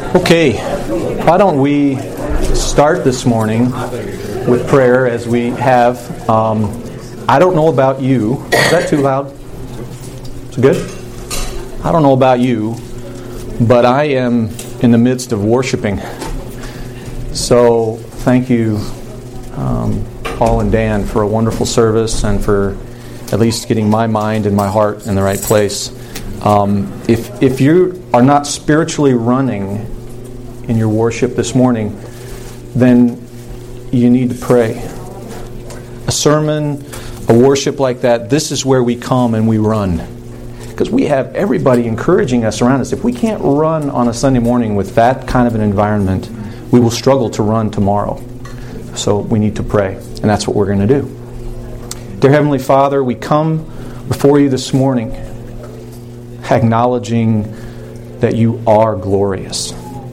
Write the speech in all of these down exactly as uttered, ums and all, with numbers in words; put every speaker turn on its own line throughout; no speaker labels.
Okay, why don't we start this morning with prayer as we have. Um, I don't know about you. Is that too loud? Is it good? I don't know about you, but I am in the midst of worshiping. So thank you, um, Paul and Dan, for a wonderful service and for at least getting my mind and my heart in the right place. Um, if if you are not spiritually running in your worship this morning, then you need to pray. A sermon, a worship like that, this is where we come and we run. Because we have everybody encouraging us around us. If we can't run on a Sunday morning with that kind of an environment, we will struggle to run tomorrow. So we need to pray, and that's what we're going to do. Dear Heavenly Father, we come before you this morning acknowledging that you are glorious.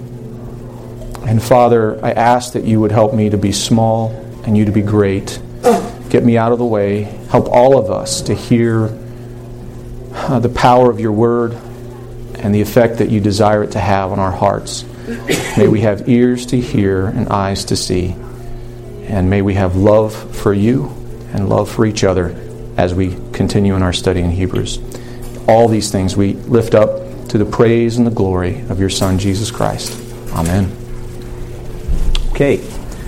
And Father, I ask that you would help me to be small and you to be great. Get me out of the way. Help all of us to hear uh, the power of your word and the effect that you desire it to have on our hearts. May we have ears to hear and eyes to see. And may we have love for you and love for each other as we continue in our study in Hebrews. All these things we lift up to the praise and the glory of your Son, Jesus Christ. Amen. Okay.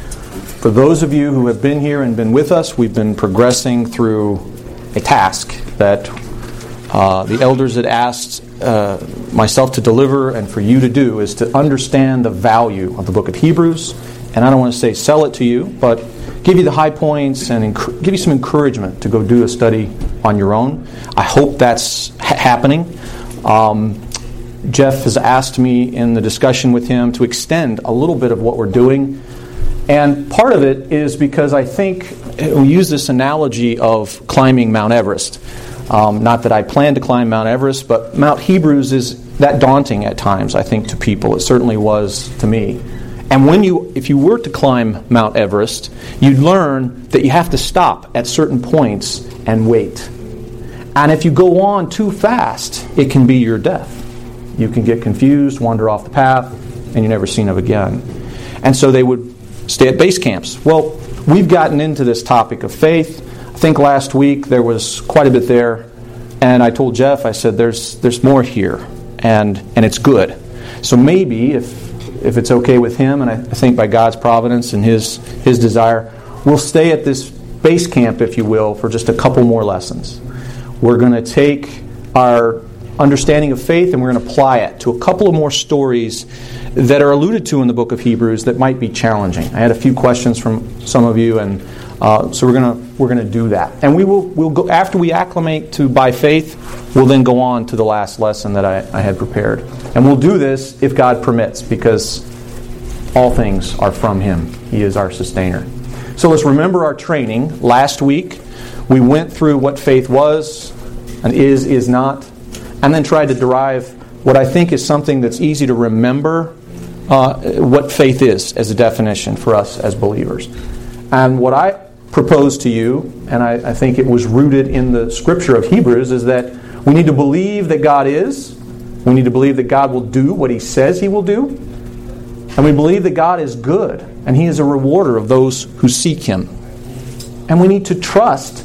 For those of you who have been here and been with us, we've been progressing through a task that uh, the elders had asked uh, myself to deliver and for you to do, is to understand the value of the book of Hebrews. And I don't want to say sell it to you, but give you the high points and enc- give you some encouragement to go do a study on your own. I hope that's ha- happening. Um, Jeff has asked me in the discussion with him to extend a little bit of what we're doing. And part of it is because I think we use this analogy of climbing Mount Everest. Um, not that I plan to climb Mount Everest, but Mount Hebrews is that daunting at times, I think, to people. It certainly was to me. And when you, if you were to climb Mount Everest, you'd learn that you have to stop at certain points and wait. And if you go on too fast, it can be your death. You can get confused, wander off the path, and you're never seen of again. And so they would stay at base camps. Well, we've gotten into this topic of faith. I think last week there was quite a bit there. And I told Jeff, I said, there's there's more here. And and it's good. So maybe, if if it's okay with him, and I think by God's providence and His His desire, we'll stay at this base camp, if you will, for just a couple more lessons. We're going to take our understanding of faith and we're going to apply it to a couple of more stories that are alluded to in the book of Hebrews that might be challenging. I had a few questions from some of you, and uh, so we're going to we're going to do that. And we will we'll go after we acclimate to by faith. We'll then go on to the last lesson that I, I had prepared, and we'll do this if God permits, because all things are from Him. He is our sustainer. So let's remember our training. Last week we went through what faith was and is is not, and then tried to derive what I think is something that's easy to remember, uh, what faith is as a definition for us as believers. And what I propose to you, and I, I think it was rooted in the scripture of Hebrews, is that we need to believe that God is. We need to believe that God will do what He says He will do. And we believe that God is good, and He is a rewarder of those who seek Him. And we need to trust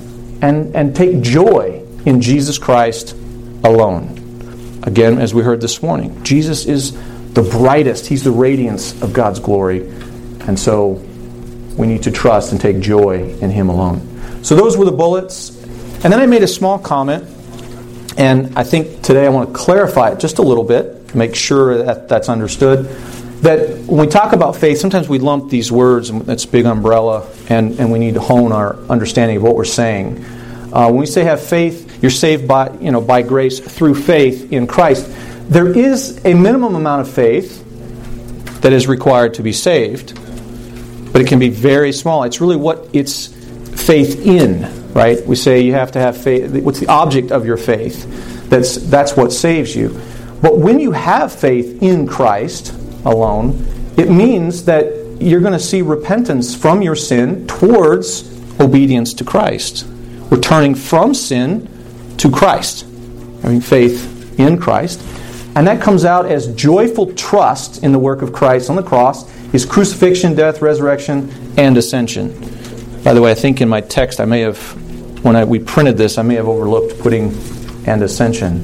and, and take joy in Jesus Christ alone. Again, as we heard this morning, Jesus is the brightest. He's the radiance of God's glory. And so we need to trust and take joy in Him alone. So those were the bullets. And then I made a small comment, and I think today I want to clarify it just a little bit, make sure that that's understood. That when we talk about faith, sometimes we lump these words, and that's a big umbrella, and, and we need to hone our understanding of what we're saying. Uh, when we say have faith, you're saved by, you know, by grace through faith in Christ. There is a minimum amount of faith that is required to be saved, but it can be very small. It's really what it's faith in, right? We say you have to have faith. What's the object of your faith? That's that's what saves you. But when you have faith in Christ alone, it means that you're going to see repentance from your sin towards obedience to Christ. We're turning from sin to Christ, having faith in Christ. And that comes out as joyful trust in the work of Christ on the cross, His crucifixion, death, resurrection, and ascension. By the way, I think in my text I may have, when I, we printed this, I may have overlooked putting and ascension.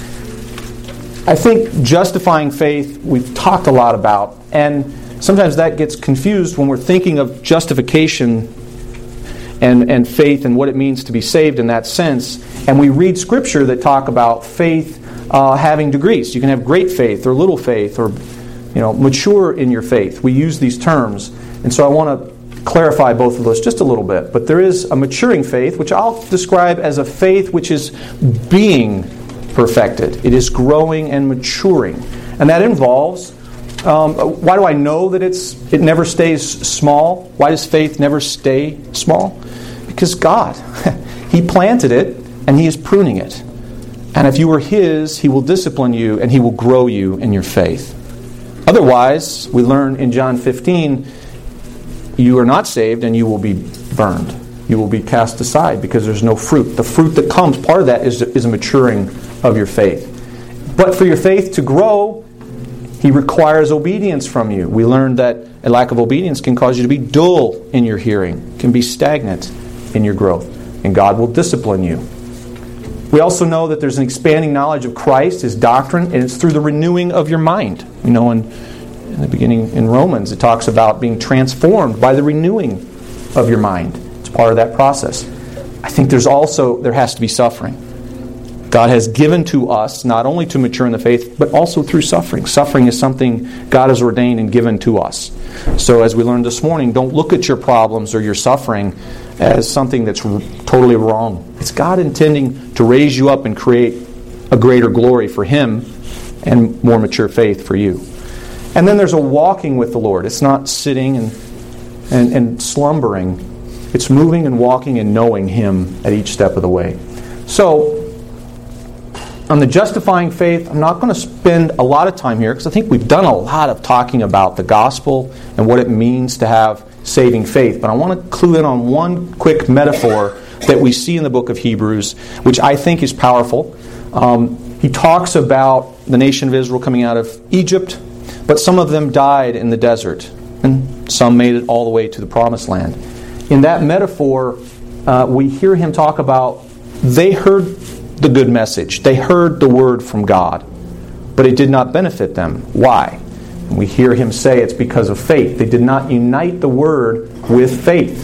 I think justifying faith we've talked a lot about, and sometimes that gets confused when we're thinking of justification and, and faith and what it means to be saved in that sense. And we read Scripture that talk about faith uh, having degrees. You can have great faith or little faith or you know mature in your faith. We use these terms. And so I want to clarify both of those just a little bit. But there is a maturing faith, which I'll describe as a faith which is being perfected. It is growing and maturing. And that involves, um, why do I know that it's it never stays small? Why does faith never stay small? Because God, He planted it and He is pruning it. And if you are His, He will discipline you and He will grow you in your faith. Otherwise, we learn in John fifteen, you are not saved and you will be burned. You will be cast aside because there's no fruit. The fruit that comes, part of that is, is a maturing of your faith. But for your faith to grow, He requires obedience from you. We learned that a lack of obedience can cause you to be dull in your hearing, can be stagnant in your growth, and God will discipline you. We also know that there's an expanding knowledge of Christ, His doctrine, and it's through the renewing of your mind. You know, in, in the beginning in Romans, it talks about being transformed by the renewing of your mind. It's part of that process. I think there's also, there has to be suffering. God has given to us not only to mature in the faith, but also through suffering. Suffering is something God has ordained and given to us. So as we learned this morning, don't look at your problems or your suffering as something that's totally wrong. It's God intending to raise you up and create a greater glory for Him and more mature faith for you. And then there's a walking with the Lord. It's not sitting and, and, and slumbering. It's moving and walking and knowing Him at each step of the way. So, on the justifying faith, I'm not going to spend a lot of time here because I think we've done a lot of talking about the gospel and what it means to have saving faith. But I want to clue in on one quick metaphor that we see in the book of Hebrews, which I think is powerful. Um, he talks about the nation of Israel coming out of Egypt, but some of them died in the desert, and some made it all the way to the promised land. In that metaphor, uh, we hear him talk about they heard the good message. They heard the word from God, but it did not benefit them. Why? And we hear him say it's because of faith. They did not unite the word with faith.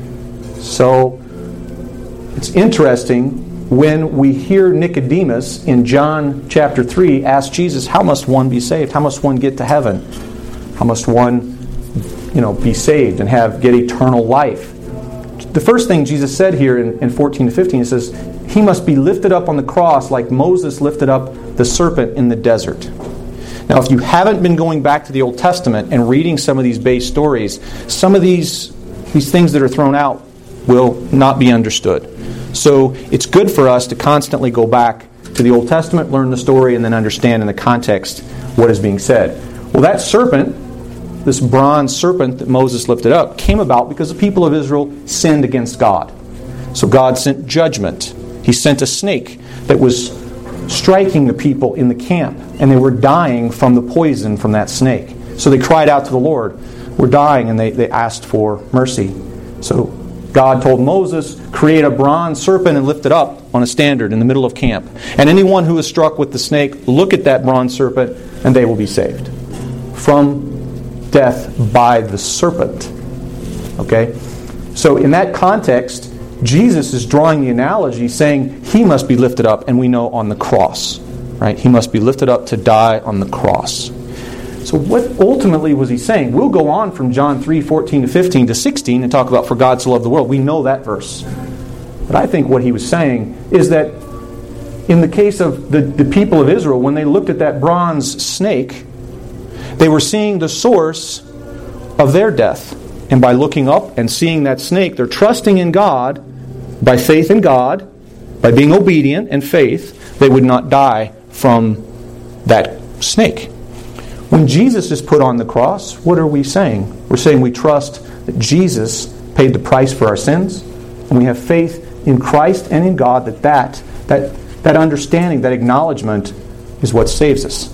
So it's interesting when we hear Nicodemus in John chapter three ask Jesus, how must one be saved? How must one get to heaven? How must one, you know, be saved and have get eternal life? The first thing Jesus said here in, in fourteen to fifteen, He says, He must be lifted up on the cross like Moses lifted up the serpent in the desert. Now, if you haven't been going back to the Old Testament and reading some of these base stories, some of these, these things that are thrown out will not be understood. So it's good for us to constantly go back to the Old Testament, learn the story, and then understand in the context what is being said. Well, that serpent, this bronze serpent that Moses lifted up, came about because the people of Israel sinned against God. So God sent judgment. He sent a snake that was striking the people in the camp, and they were dying from the poison from that snake. So they cried out to the Lord, we're dying, and they, they asked for mercy. So God told Moses, create a bronze serpent and lift it up on a standard in the middle of camp. And anyone who is struck with the snake, look at that bronze serpent, and they will be saved from death by the serpent. Okay? So in that context, Jesus is drawing the analogy saying He must be lifted up, and we know on the cross. Right? He must be lifted up to die on the cross. So what ultimately was He saying? We'll go on from John three, fourteen to fifteen to sixteen and talk about for God so loved the world. We know that verse. But I think what He was saying is that in the case of the, the people of Israel, when they looked at that bronze snake, they were seeing the source of their death. And by looking up and seeing that snake, they're trusting in God, by faith in God, by being obedient and faith, they would not die from that snake. When Jesus is put on the cross, what are we saying? We're saying we trust that Jesus paid the price for our sins, and we have faith in Christ and in God that that, that, that understanding, that acknowledgement is what saves us.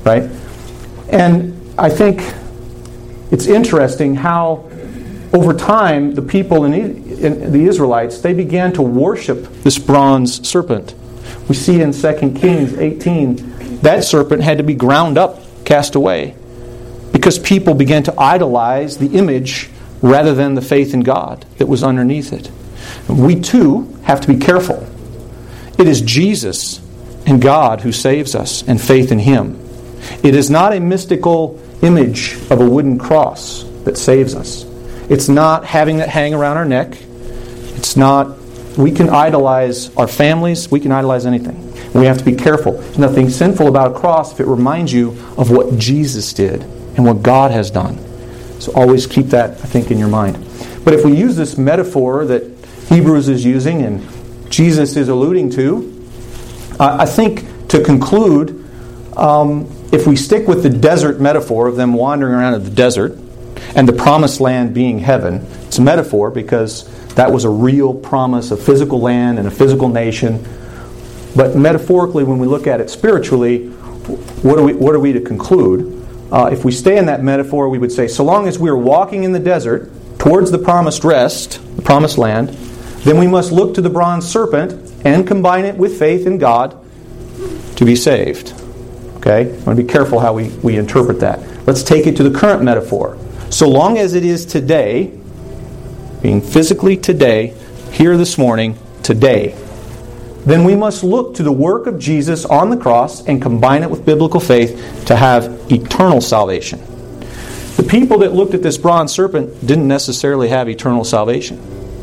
right? And I think it's interesting how over time the people in the Israelites, they began to worship this bronze serpent. We see in Second Kings eighteen, that serpent had to be ground up, cast away, because people began to idolize the image rather than the faith in God that was underneath it. And we too have to be careful. It is Jesus and God who saves us, and faith in Him. It is not a mystical image of a wooden cross that saves us. It's not having that hang around our neck. It's not, we can idolize our families, we can idolize anything. We have to be careful. There's nothing sinful about a cross if it reminds you of what Jesus did and what God has done. So always keep that, I think, in your mind. But if we use this metaphor that Hebrews is using and Jesus is alluding to, uh, I think to conclude, um, if we stick with the desert metaphor of them wandering around in the desert and the promised land being heaven, it's a metaphor because that was a real promise of physical land and a physical nation. But metaphorically, when we look at it spiritually, what are we, what are we to conclude? Uh, if we stay in that metaphor, we would say, so long as we are walking in the desert towards the promised rest, the promised land, then we must look to the bronze serpent and combine it with faith in God to be saved. Okay? I want to be careful how we, we interpret that. Let's take it to the current metaphor. So long as it is today, being physically today, here this morning, today, then we must look to the work of Jesus on the cross and combine it with biblical faith to have eternal salvation. The people that looked at this bronze serpent didn't necessarily have eternal salvation.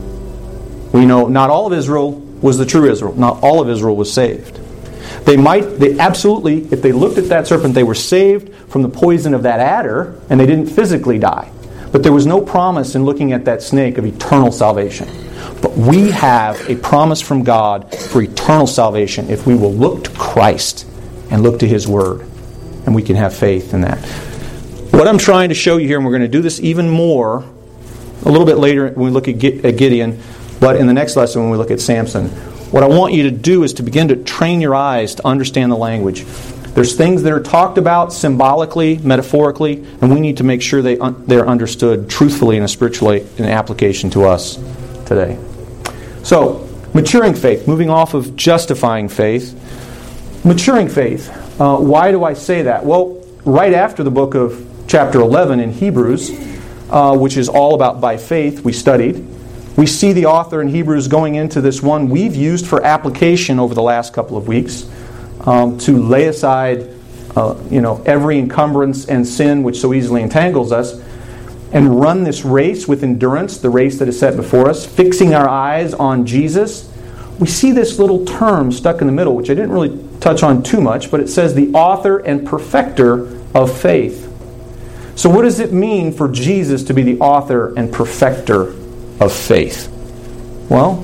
We know not all of Israel was the true Israel. Not all of Israel was saved. They might, they absolutely, if they looked at that serpent, they were saved from the poison of that adder, and they didn't physically die. But there was no promise in looking at that snake of eternal salvation. But we have a promise from God for eternal salvation if we will look to Christ and look to His Word. And we can have faith in that. What I'm trying to show you here, and we're going to do this even more a little bit later when we look at Gideon, but in the next lesson when we look at Samson, what I want you to do is to begin to train your eyes to understand the language. There's things that are talked about symbolically, metaphorically, and we need to make sure they un- they're understood truthfully in a spiritual in application to us today. So, maturing faith, moving off of justifying faith. Maturing faith. Uh, why do I say that? Well, right after the book of chapter eleven in Hebrews, uh, which is all about by faith, we studied, we see the author in Hebrews going into this one we've used for application over the last couple of weeks, um, to lay aside uh, you know, every encumbrance and sin which so easily entangles us, and run this race with endurance, the race that is set before us, fixing our eyes on Jesus. We see this little term stuck in the middle, which I didn't really touch on too much, but it says the author and perfecter of faith. So what does it mean for Jesus to be the author and perfecter of faith? Well,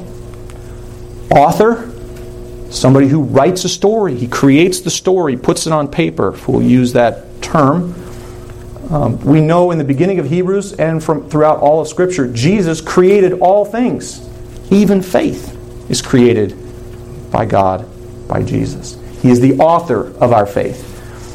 author, somebody who writes a story. He creates the story, puts it on paper, if we'll use that term. Um, we know in the beginning of Hebrews and from throughout all of Scripture, Jesus created all things. Even faith is created by God, by Jesus. He is the author of our faith.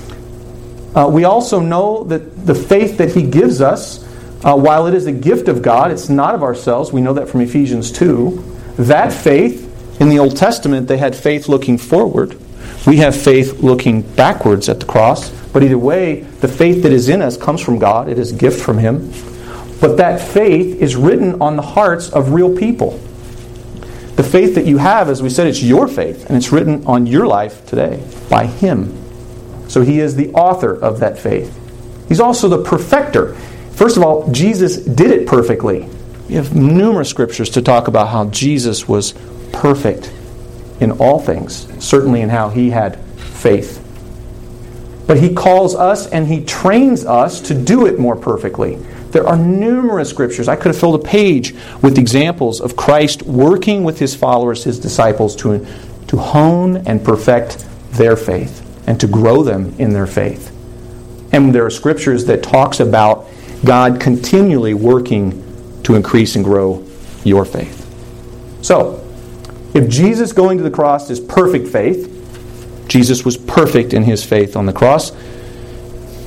Uh, we also know that the faith that He gives us, uh, while it is a gift of God, it's not of ourselves. We know that from Ephesians two. That faith, in the Old Testament, they had faith looking forward. We have faith looking backwards at the cross. But either way, the faith that is in us comes from God. It is a gift from Him. But that faith is written on the hearts of real people. The faith that you have, as we said, it's your faith. And it's written on your life today by Him. So He is the author of that faith. He's also the perfecter. First of all, Jesus did it perfectly. We have numerous scriptures to talk about how Jesus was perfect in all things. Certainly in how He had faith. But He calls us and He trains us to do it more perfectly. There are numerous scriptures. I could have filled a page with examples of Christ working with His followers, His disciples, to, to hone and perfect their faith and to grow them in their faith. And there are scriptures that talks about God continually working to increase and grow your faith. So, if Jesus going to the cross is perfect faith, Jesus was perfect in His faith on the cross,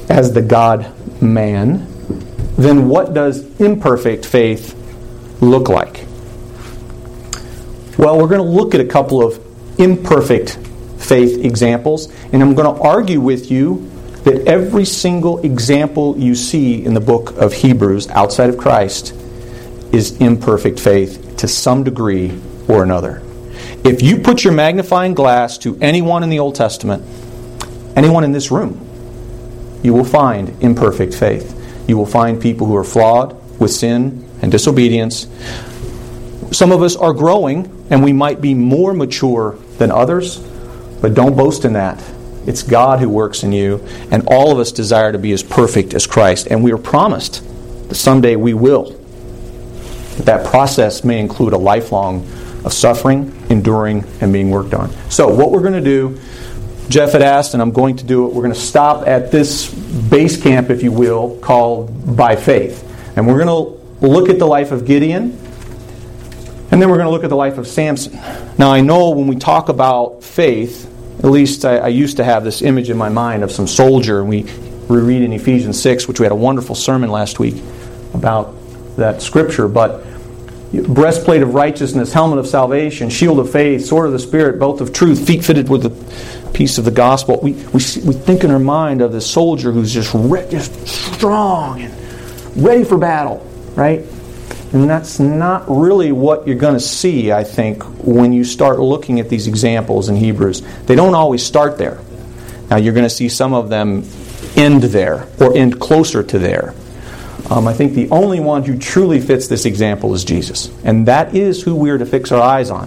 as the God-man, then what does imperfect faith look like? Well, we're going to look at a couple of imperfect faith examples, and I'm going to argue with you that every single example you see in the book of Hebrews outside of Christ is imperfect faith to some degree or another. If you put your magnifying glass to anyone in the Old Testament, anyone in this room, you will find imperfect faith. You will find people who are flawed with sin and disobedience. Some of us are growing, and we might be more mature than others, but don't boast in that. It's God who works in you, and all of us desire to be as perfect as Christ, and we are promised that someday we will. But that process may include a lifelong of suffering, enduring, and being worked on. So what we're going to do, Jeff had asked, and I'm going to do it, we're going to stop at this base camp, if you will, called By Faith. And we're going to look at the life of Gideon, and then we're going to look at the life of Samson. Now I know when we talk about faith, at least I, I used to have this image in my mind of some soldier, and we, we read in Ephesians six, which we had a wonderful sermon last week about that scripture, but breastplate of righteousness, helmet of salvation, shield of faith, sword of the Spirit, belt of truth, feet fitted with the piece of the gospel. We we, we think in our mind of this soldier who's just, re- just strong and ready for battle, right? And that's not really what you're going to see, I think, when you start looking at these examples in Hebrews. They don't always start there. Now you're going to see some of them end there or end closer to there. Um, I think the only one who truly fits this example is Jesus. And that is who we are to fix our eyes on.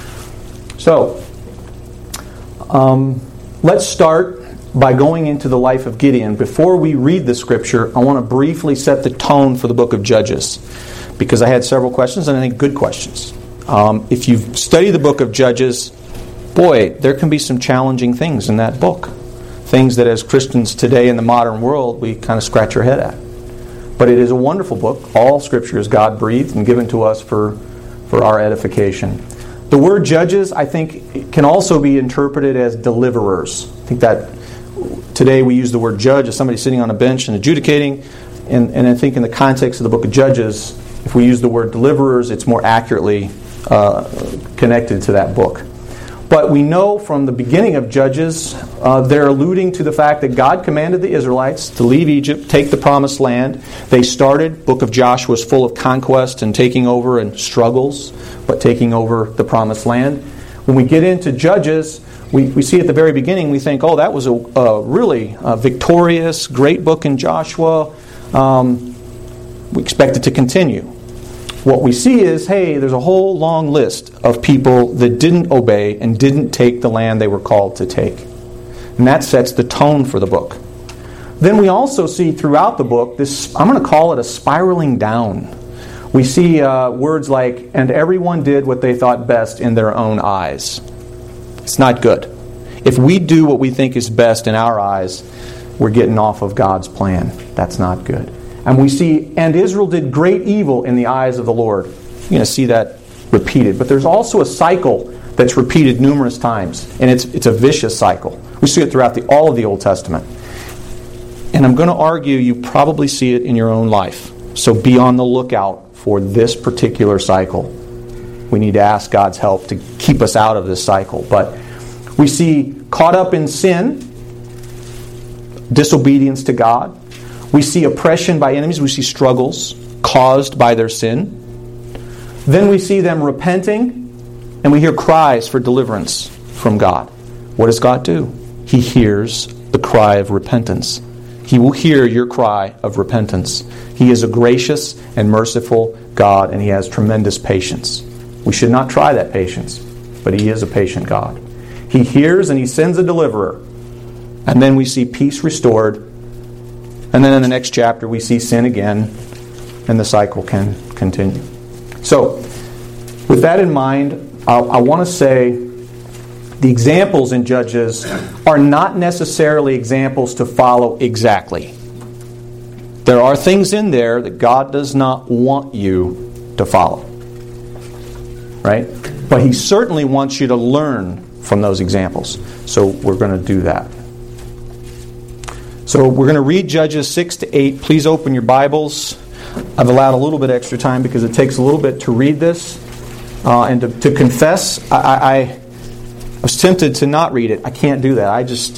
So, um, let's start by going into the life of Gideon. Before we read the scripture, I want to briefly set the tone for the book of Judges, because I had several questions, and I think good questions. Um, if you've studied the book of Judges, boy, there can be some challenging things in that book. Things that as Christians today in the modern world, we kind of scratch our head at. But it is a wonderful book. All Scripture is God-breathed and given to us for, for our edification. The word judges, I think, can also be interpreted as deliverers. I think that today we use the word judge as somebody sitting on a bench and adjudicating. And, and I think in the context of the book of Judges, if we use the word deliverers, it's more accurately uh, connected to that book. But we know from the beginning of Judges, uh, they're alluding to the fact that God commanded the Israelites to leave Egypt, take the promised land. They started, book of Joshua is full of conquest and taking over and struggles, but taking over the promised land. When we get into Judges, we, we see at the very beginning, we think, oh, that was a, a really uh, victorious, great book in Joshua. Um, we expect it to continue. What we see is, hey, there's a whole long list of people that didn't obey and didn't take the land they were called to take. And that sets the tone for the book. Then we also see throughout the book, this, I'm going to call it a spiraling down. We see uh, words like, and everyone did what they thought best in their own eyes. It's not good. If we do what we think is best in our eyes, we're getting off of God's plan. That's not good. And we see, and Israel did great evil in the eyes of the Lord. You're going to see that repeated. But there's also a cycle that's repeated numerous times. And it's it's a vicious cycle. We see it throughout the, all of the Old Testament. And I'm going to argue you probably see it in your own life. So be on the lookout for this particular cycle. We need to ask God's help to keep us out of this cycle. But we see caught up in sin, disobedience to God. We see oppression by enemies. We see struggles caused by their sin. Then we see them repenting, and we hear cries for deliverance from God. What does God do? He hears the cry of repentance. He will hear your cry of repentance. He is a gracious and merciful God, and He has tremendous patience. We should not try that patience, but He is a patient God. He hears and He sends a deliverer. And then we see peace restored. And then in the next chapter, we see sin again, and the cycle can continue. So, with that in mind, I, I want to say the examples in Judges are not necessarily examples to follow exactly. There are things in there that God does not want you to follow. Right? But He certainly wants you to learn from those examples. So we're going to do that. So we're going to read Judges six to eight. Please open your Bibles. I've allowed a little bit extra time because it takes a little bit to read this uh, and to, to confess. I, I, I was tempted to not read it. I can't do that. I just,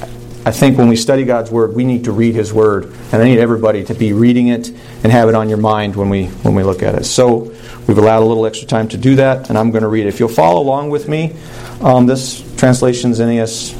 I think when we study God's Word, we need to read His Word, and I need everybody to be reading it and have it on your mind when we when we look at it. So we've allowed a little extra time to do that, and I'm going to read it. If you'll follow along with me, um, this translation's N A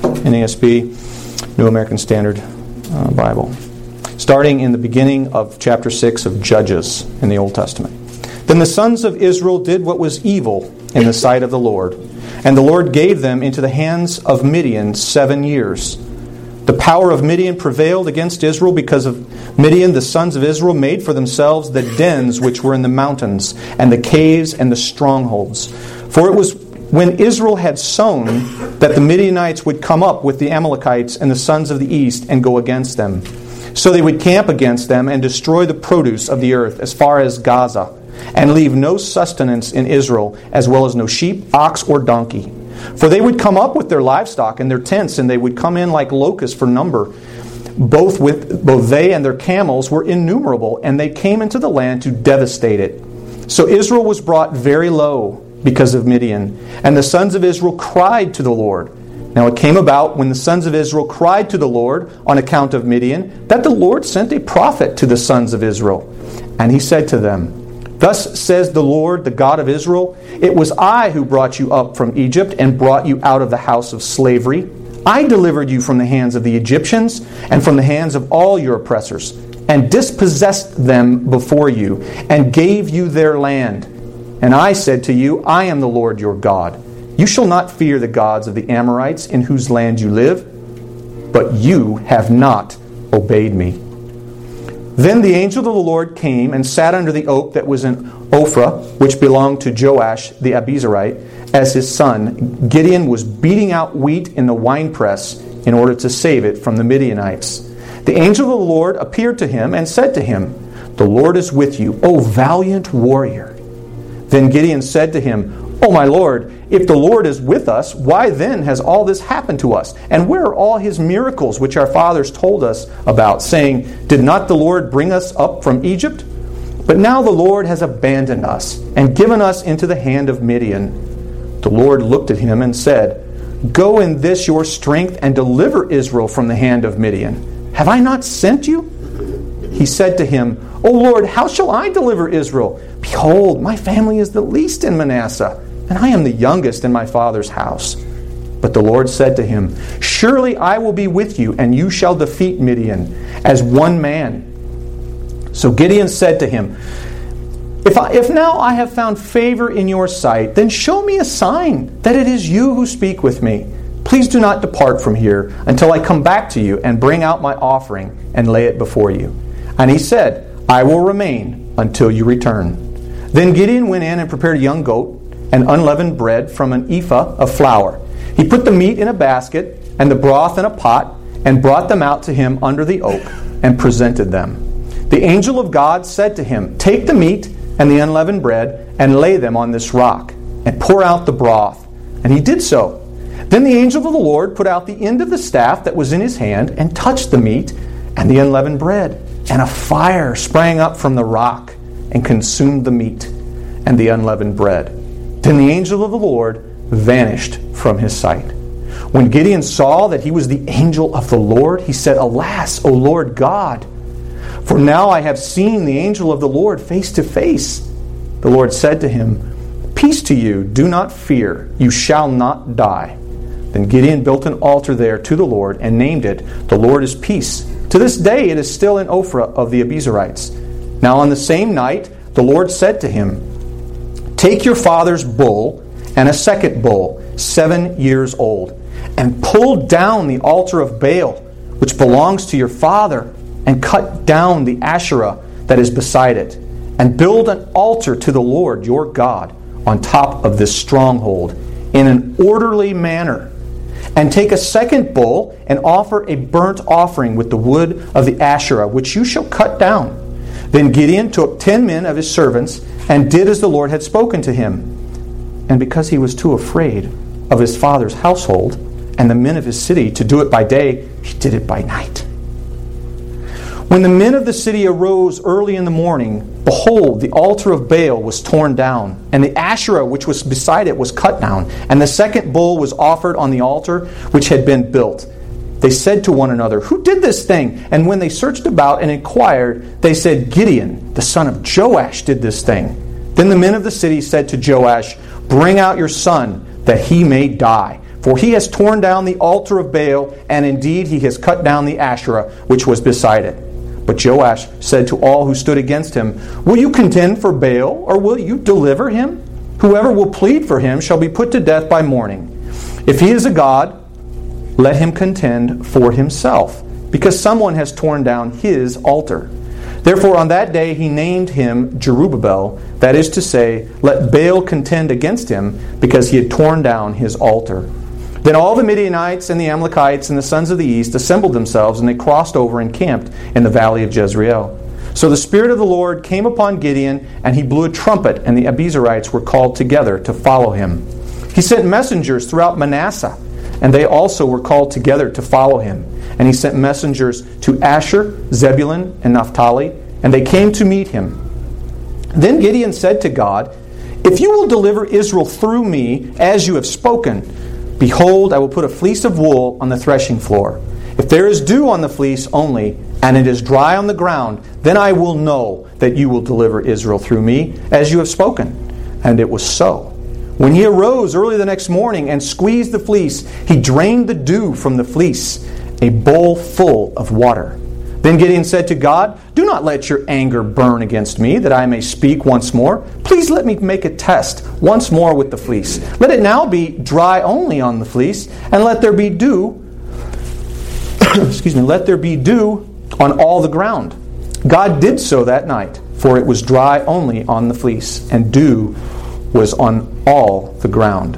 S B, New American Standard uh, Bible. Starting in the beginning of chapter six of Judges in the Old Testament. Then the sons of Israel did what was evil in the sight of the Lord, and the Lord gave them into the hands of Midian seven years. The power of Midian prevailed against Israel. Because of Midian, the sons of Israel made for themselves the dens which were in the mountains, and the caves and the strongholds. For it was when Israel had sown that the Midianites would come up with the Amalekites and the sons of the east and go against them. So they would camp against them and destroy the produce of the earth as far as Gaza, and leave no sustenance in Israel, as well as no sheep, ox, or donkey. For they would come up with their livestock and their tents, and they would come in like locusts for number. Both with both they and their camels were innumerable, and they came into the land to devastate it. So Israel was brought very low because of Midian, and the sons of Israel cried to the Lord. Now it came about, when the sons of Israel cried to the Lord on account of Midian, that the Lord sent a prophet to the sons of Israel. And he said to them, Thus says the Lord, the God of Israel, It was I who brought you up from Egypt and brought you out of the house of slavery. I delivered you from the hands of the Egyptians and from the hands of all your oppressors, and dispossessed them before you, and gave you their land. And I said to you, I am the Lord your God. You shall not fear the gods of the Amorites in whose land you live, but you have not obeyed me. Then the angel of the Lord came and sat under the oak that was in Ophrah, which belonged to Joash the Abiezrite, as his son. Gideon was beating out wheat in the winepress in order to save it from the Midianites. The angel of the Lord appeared to him and said to him, The Lord is with you, O valiant warrior. Then Gideon said to him, O my Lord, if the Lord is with us, why then has all this happened to us? And where are all his miracles which our fathers told us about, saying, Did not the Lord bring us up from Egypt? But now the Lord has abandoned us and given us into the hand of Midian. The Lord looked at him and said, Go in this your strength and deliver Israel from the hand of Midian. Have I not sent you? He said to him, O Lord, how shall I deliver Israel? Behold, my family is the least in Manasseh, and I am the youngest in my father's house. But the Lord said to him, Surely I will be with you, and you shall defeat Midian as one man. So Gideon said to him, If, I, if now I have found favor in your sight, then show me a sign that it is you who speak with me. Please do not depart from here until I come back to you and bring out my offering and lay it before you. And he said, I will remain until you return. Then Gideon went in and prepared a young goat and unleavened bread from an ephah of flour. He put the meat in a basket and the broth in a pot, and brought them out to him under the oak, and presented them. The angel of God said to him, Take the meat and the unleavened bread, and lay them on this rock, and pour out the broth. And he did so. Then the angel of the Lord put out the end of the staff that was in his hand, and touched the meat and the unleavened bread. And a fire sprang up from the rock, and consumed the meat and the unleavened bread. Then the angel of the Lord vanished from his sight. When Gideon saw that he was the angel of the Lord, he said, Alas, O Lord God, for now I have seen the angel of the Lord face to face. The Lord said to him, Peace to you, do not fear, you shall not die. Then Gideon built an altar there to the Lord, and named it, The Lord is Peace. To this day it is still in Ophrah of the Abiezrites. Now on the same night the Lord said to him, Take your father's bull and a second bull, seven years old, and pull down the altar of Baal, which belongs to your father, and cut down the Asherah that is beside it, and build an altar to the Lord your God on top of this stronghold in an orderly manner. And take a second bull and offer a burnt offering with the wood of the Asherah, which you shall cut down. Then Gideon took ten men of his servants and did as the Lord had spoken to him. And because he was too afraid of his father's household and the men of his city to do it by day, he did it by night. When the men of the city arose early in the morning, behold, the altar of Baal was torn down, and the Asherah which was beside it was cut down, and the second bull was offered on the altar which had been built. They said to one another, Who did this thing? And when they searched about and inquired, they said, Gideon, the son of Joash, did this thing. Then the men of the city said to Joash, Bring out your son, that he may die. For he has torn down the altar of Baal, and indeed he has cut down the Asherah which was beside it. But Joash said to all who stood against him, Will you contend for Baal, or will you deliver him? Whoever will plead for him shall be put to death by morning. If he is a god, let him contend for himself, because someone has torn down his altar. Therefore on that day he named him Jerubbaal, that is to say, let Baal contend against him, because he had torn down his altar. Then all the Midianites and the Amalekites and the sons of the east assembled themselves, and they crossed over and camped in the valley of Jezreel. So the Spirit of the Lord came upon Gideon, and he blew a trumpet, and the Abiezrites were called together to follow him. He sent messengers throughout Manasseh, and they also were called together to follow him. And he sent messengers to Asher, Zebulun, and Naphtali, and they came to meet him. Then Gideon said to God, If you will deliver Israel through me, as you have spoken, behold, I will put a fleece of wool on the threshing floor. If there is dew on the fleece only, and it is dry on the ground, then I will know that you will deliver Israel through me, as you have spoken. And it was so. When he arose early the next morning and squeezed the fleece, he drained the dew from the fleece, a bowl full of water. Then Gideon said to God, Do not let your anger burn against me, that I may speak once more. Please let me make a test once more with the fleece. Let it now be dry only on the fleece, and let there be dew, excuse me, let there be dew on all the ground. God did so that night, for it was dry only on the fleece, and dew was on all the ground.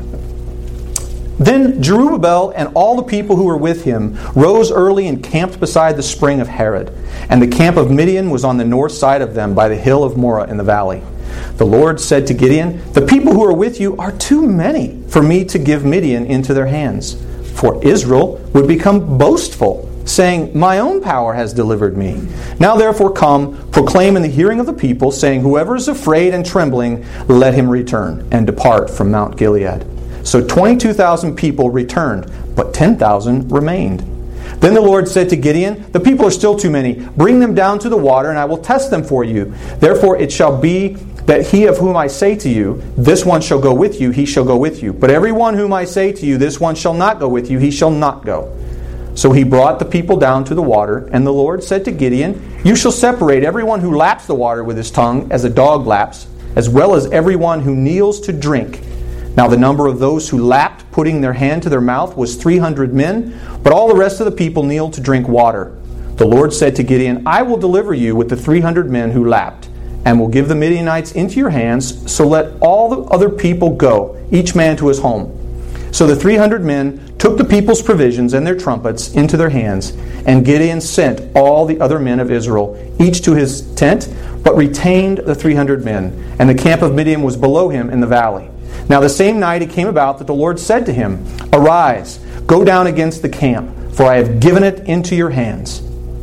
Then Jerubbaal and all the people who were with him rose early and camped beside the spring of Harod. And the camp of Midian was on the north side of them by the hill of Moreh in the valley. The Lord said to Gideon, The people who are with you are too many for me to give Midian into their hands. For Israel would become boastful, saying, My own power has delivered me. Now therefore come, proclaim in the hearing of the people, saying, Whoever is afraid and trembling, let him return and depart from Mount Gilead. So twenty-two thousand people returned, but ten thousand remained. Then the Lord said to Gideon, The people are still too many. Bring them down to the water, and I will test them for you. Therefore it shall be that he of whom I say to you, This one shall go with you, he shall go with you. But every one whom I say to you, This one shall not go with you, he shall not go. So he brought the people down to the water, and the Lord said to Gideon, You shall separate everyone who laps the water with his tongue, as a dog laps, as well as everyone who kneels to drink. Now the number of those who lapped, putting their hand to their mouth, was three hundred men, but all the rest of the people kneeled to drink water. The Lord said to Gideon, I will deliver you with the three hundred men who lapped, and will give the Midianites into your hands, so let all the other people go, each man to his home. So the three hundred men took the people's provisions and their trumpets into their hands, and Gideon sent all the other men of Israel, each to his tent, but retained the three hundred men, and the camp of Midian was below him in the valley. Now the same night it came about that the Lord said to him, Arise, go down against the camp, for I have given it into your hands.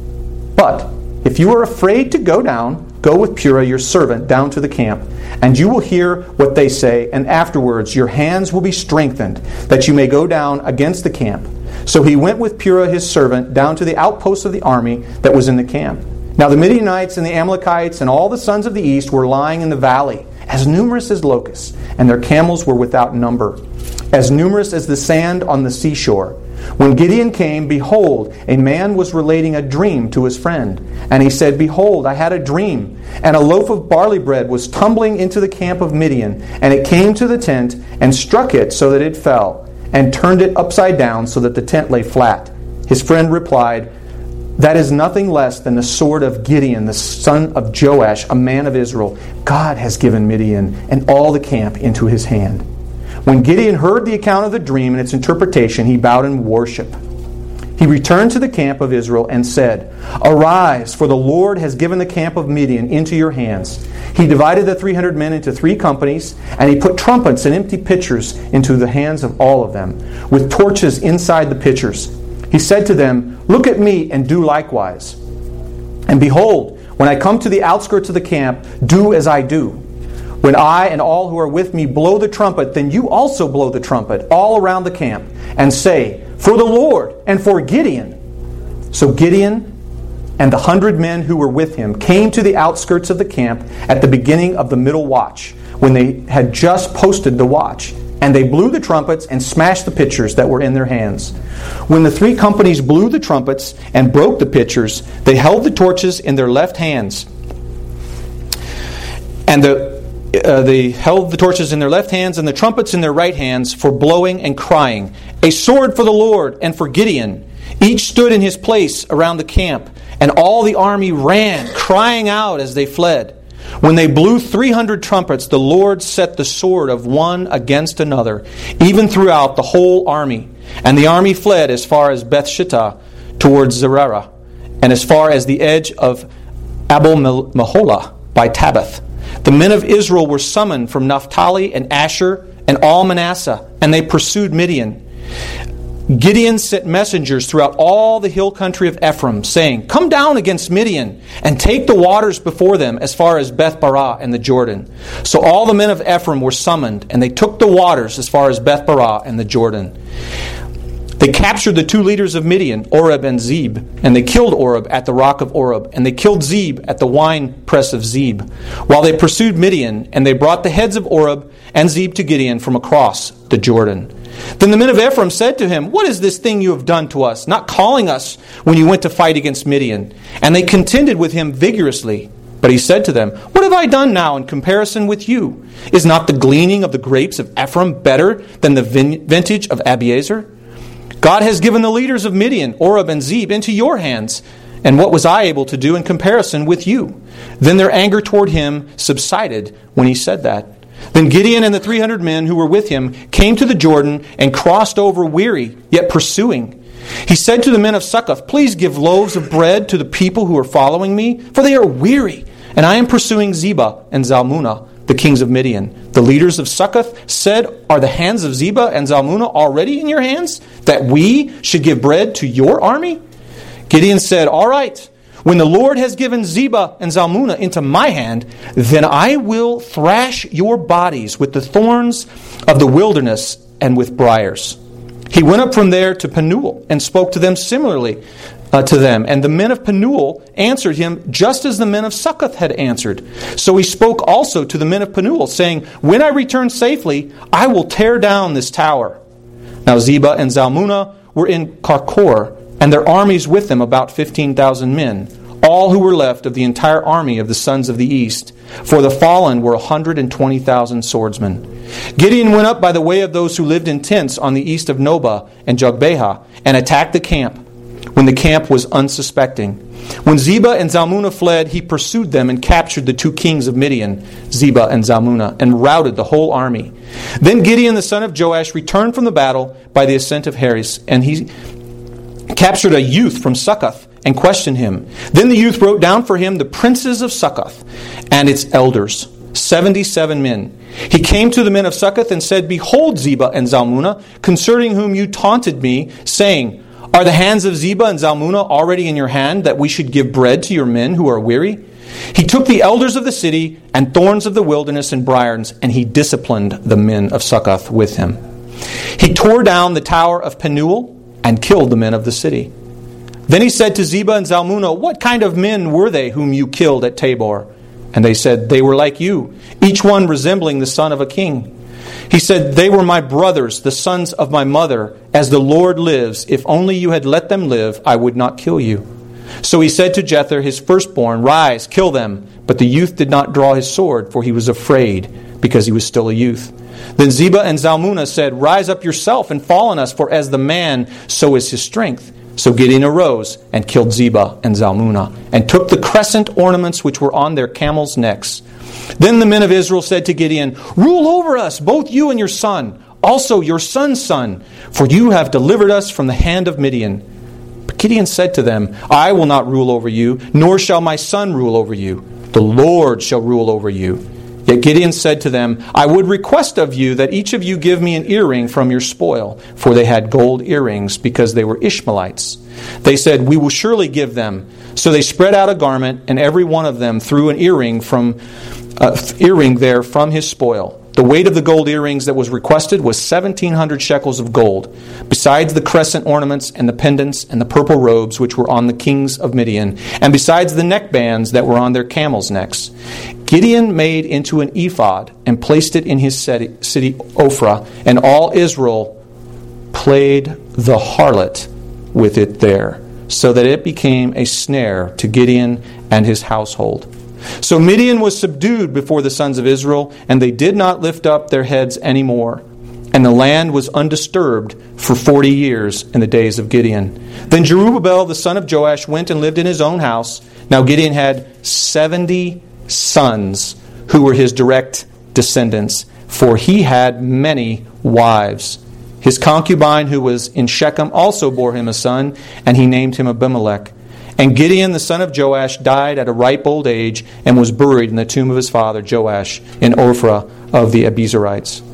But if you are afraid to go down, go with Purah your servant down to the camp, and you will hear what they say, and afterwards your hands will be strengthened, that you may go down against the camp. So he went with Purah his servant down to the outposts of the army that was in the camp. Now the Midianites and the Amalekites and all the sons of the east were lying in the valley, as numerous as locusts, and their camels were without number, as numerous as the sand on the seashore. When Gideon came, behold, a man was relating a dream to his friend. And he said, Behold, I had a dream, and a loaf of barley bread was tumbling into the camp of Midian, and it came to the tent, and struck it so that it fell, and turned it upside down so that the tent lay flat. His friend replied, That is nothing less than the sword of Gideon, the son of Joash, a man of Israel. God has given Midian and all the camp into his hand. When Gideon heard the account of the dream and its interpretation, he bowed in worship. He returned to the camp of Israel and said, Arise, for the Lord has given the camp of Midian into your hands. He divided the three hundred men into three companies, and he put trumpets and empty pitchers into the hands of all of them, with torches inside the pitchers. He said to them, Look at me and do likewise. And behold, when I come to the outskirts of the camp, do as I do. When I and all who are with me blow the trumpet, then you also blow the trumpet all around the camp, and say, for the Lord and for Gideon. So Gideon and the hundred men who were with him came to the outskirts of the camp at the beginning of the middle watch, when they had just posted the watch. And they blew the trumpets and smashed the pitchers that were in their hands. When the three companies blew the trumpets and broke the pitchers, they held the torches in their left hands. And the Uh, they held the torches in their left hands and the trumpets in their right hands for blowing and crying, a sword for the Lord and for Gideon. Each stood in his place around the camp, and all the army ran, crying out as they fled. When they blew three hundred trumpets, the Lord set the sword of one against another, even throughout the whole army. And the army fled as far as Beth-shittah towards Zererah, and as far as the edge of Abel-Meholah by Tabbath. The men of Israel were summoned from Naphtali and Asher and all Manasseh, and they pursued Midian. Gideon sent messengers throughout all the hill country of Ephraim, saying, come down against Midian, and take the waters before them as far as Beth-barah and the Jordan. So all the men of Ephraim were summoned, and they took the waters as far as Beth-barah and the Jordan. They captured the two leaders of Midian, Oreb and Zeb, and they killed Oreb at the rock of Oreb, and they killed Zeb at the wine press of Zeb, while they pursued Midian, and they brought the heads of Oreb and Zeb to Gideon from across the Jordan. Then the men of Ephraim said to him, what is this thing you have done to us, not calling us when you went to fight against Midian? And they contended with him vigorously. But he said to them, what have I done now in comparison with you? Is not the gleaning of the grapes of Ephraim better than the vin- vintage of Abiezer? God has given the leaders of Midian, Oreb and Zeb, into your hands. And what was I able to do in comparison with you? Then their anger toward him subsided when he said that. Then Gideon and the three hundred men who were with him came to the Jordan and crossed over weary, yet pursuing. He said to the men of Succoth, please give loaves of bread to the people who are following me, for they are weary, and I am pursuing Zebah and Zalmunna, the kings of Midian. The leaders of Succoth said, are the hands of Zebah and Zalmunna already in your hands, that we should give bread to your army? Gideon said, all right, when the Lord has given Zebah and Zalmunna into my hand, then I will thrash your bodies with the thorns of the wilderness and with briars. He went up from there to Penuel and spoke to them similarly uh, to them. And the men of Penuel answered him just as the men of Succoth had answered. So he spoke also to the men of Penuel, saying, when I return safely, I will tear down this tower. Now Zebah and Zalmunna were in Karkor, and their armies with them about fifteen thousand men, all who were left of the entire army of the sons of the east. For the fallen were one hundred twenty thousand swordsmen. Gideon went up by the way of those who lived in tents on the east of Nobah and Jogbehah, and attacked the camp, when the camp was unsuspecting. When Zebah and Zalmunna fled, he pursued them and captured the two kings of Midian, Zebah and Zalmunna, and routed the whole army. Then Gideon the son of Joash returned from the battle by the ascent of Heres, and he captured a youth from Succoth and questioned him. Then the youth wrote down for him the princes of Succoth and its elders, seventy-seven men. He came to the men of Succoth and said, behold Zebah and Zalmunna, concerning whom you taunted me, saying, are the hands of Zebah and Zalmunna already in your hand, that we should give bread to your men who are weary? He took the elders of the city and thorns of the wilderness and briars, and he disciplined the men of Succoth with him. He tore down the tower of Penuel and killed the men of the city. Then he said to Zebah and Zalmunna, what kind of men were they whom you killed at Tabor? And they said, they were like you, each one resembling the son of a king. He said, they were my brothers, the sons of my mother. As the Lord lives, if only you had let them live, I would not kill you. So he said to Jether, his firstborn, rise, kill them. But the youth did not draw his sword, for he was afraid, because he was still a youth. Then Zebah and Zalmunna said, rise up yourself and fall on us, for as the man, so is his strength. So Gideon arose and killed Zebah and Zalmunna, and took the crescent ornaments which were on their camels' necks. Then the men of Israel said to Gideon, rule over us, both you and your son, also your son's son, for you have delivered us from the hand of Midian. But Gideon said to them, I will not rule over you, nor shall my son rule over you. The Lord shall rule over you. Yet Gideon said to them, I would request of you that each of you give me an earring from your spoil, for they had gold earrings, because they were Ishmaelites. They said, we will surely give them. So they spread out a garment, and every one of them threw an earring from uh, earring there from his spoil. The weight of the gold earrings that was requested was seventeen hundred shekels of gold, besides the crescent ornaments and the pendants and the purple robes which were on the kings of Midian, and besides the neckbands that were on their camels' necks. Gideon made into an ephod and placed it in his city Ophrah, and all Israel played the harlot with it there, so that it became a snare to Gideon and his household. So Midian was subdued before the sons of Israel, and they did not lift up their heads any more. And the land was undisturbed for forty years in the days of Gideon. Then Jerubbaal the son of Joash went and lived in his own house. Now Gideon had seventy sons who were his direct descendants, for he had many wives. His concubine who was in Shechem also bore him a son, and he named him Abimelech. And Gideon the son of Joash died at a ripe old age and was buried in the tomb of his father Joash in Ophrah of the Abiezrites.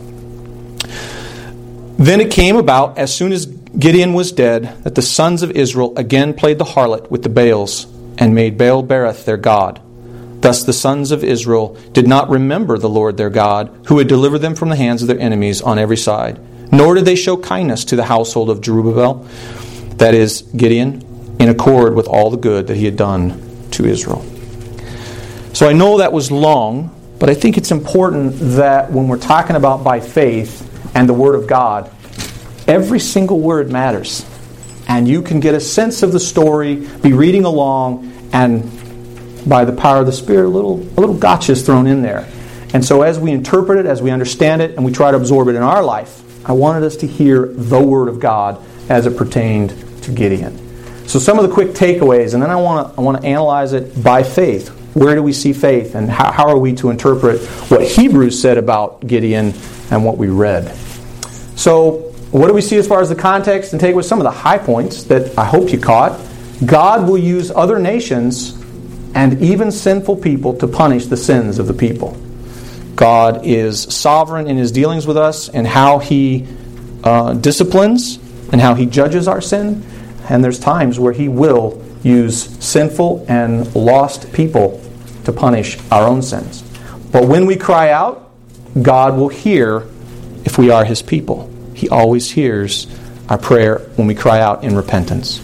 Then it came about, as soon as Gideon was dead, that the sons of Israel again played the harlot with the Baals and made Baal-berith their god. Thus the sons of Israel did not remember the Lord their God, who had delivered them from the hands of their enemies on every side. Nor did they show kindness to the household of Jerubbaal, that is, Gideon, in accord with all the good that he had done to Israel. So I know that was long, but I think it's important that when we're talking about by faith and the Word of God, every single word matters. And you can get a sense of the story, be reading along, and by the power of the Spirit, a little, a little gotcha is thrown in there. And so as we interpret it, as we understand it, and we try to absorb it in our life, I wanted us to hear the Word of God as it pertained to Gideon. So some of the quick takeaways, and then I want to I want to analyze it by faith. Where do we see faith, and how, how are we to interpret what Hebrews said about Gideon and what we read? So what do we see as far as the context and takeaways? Some of the high points that I hope you caught. God will use other nations and even sinful people to punish the sins of the people. God is sovereign in His dealings with us and how He uh, disciplines and how He judges our sin. And there's times where He will use sinful and lost people to punish our own sins. But when we cry out, God will hear if we are His people. He always hears our prayer when we cry out in repentance.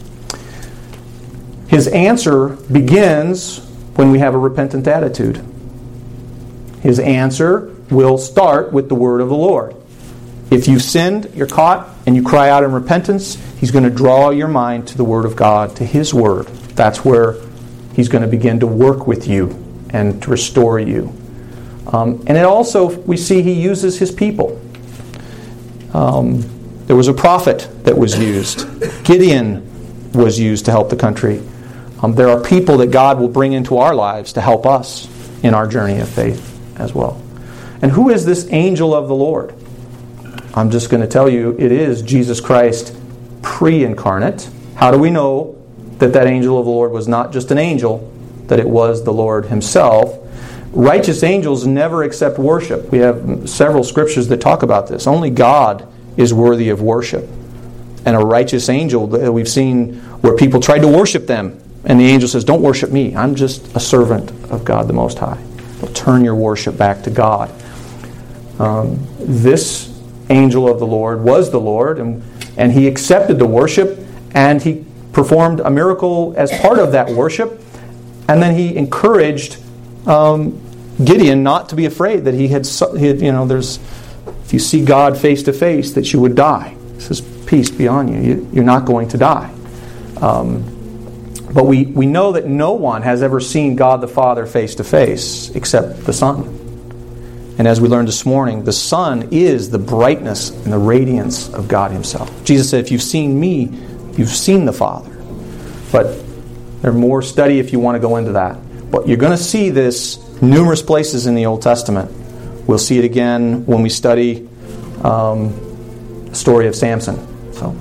His answer begins when we have a repentant attitude. His answer will start with the word of the Lord. If you've sinned, you're caught, and you cry out in repentance, He's going to draw your mind to the Word of God, to His Word. That's where He's going to begin to work with you and to restore you. Um, and it also, we see He uses His people. Um, there was a prophet that was used. Gideon was used to help the country. Um, there are people that God will bring into our lives to help us in our journey of faith as well. And who is this angel of the Lord? I'm just going to tell you, it is Jesus Christ pre-incarnate. How do we know that that angel of the Lord was not just an angel, that it was the Lord Himself? Righteous angels never accept worship. We have several scriptures that talk about this. Only God is worthy of worship. And a righteous angel, we've seen where people tried to worship them, and the angel says, don't worship me. I'm just a servant of God the Most High. Well, turn your worship back to God. Um, this angel of the Lord was the Lord, and, and He accepted the worship, and He performed a miracle as part of that worship, and then He encouraged um, Gideon not to be afraid that he had, he had, you know, there's, if you see God face to face, that you would die. He says, peace be on you. you you're not going to die. Um, but we, we know that no one has ever seen God the Father face to face except the Son. And as we learned this morning, the Son is the brightness and the radiance of God Himself. Jesus said, if you've seen me, you've seen the Father. But there's more study if you want to go into that. But you're going to see this numerous places in the Old Testament. We'll see it again when we study um, the story of Samson. So,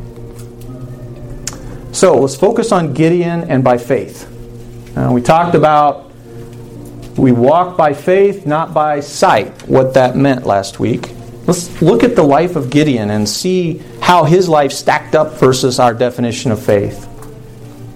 so let's focus on Gideon and by faith. Uh, we talked about we walk by faith, not by sight, what that meant last week. Let's look at the life of Gideon and see how his life stacked up versus our definition of faith.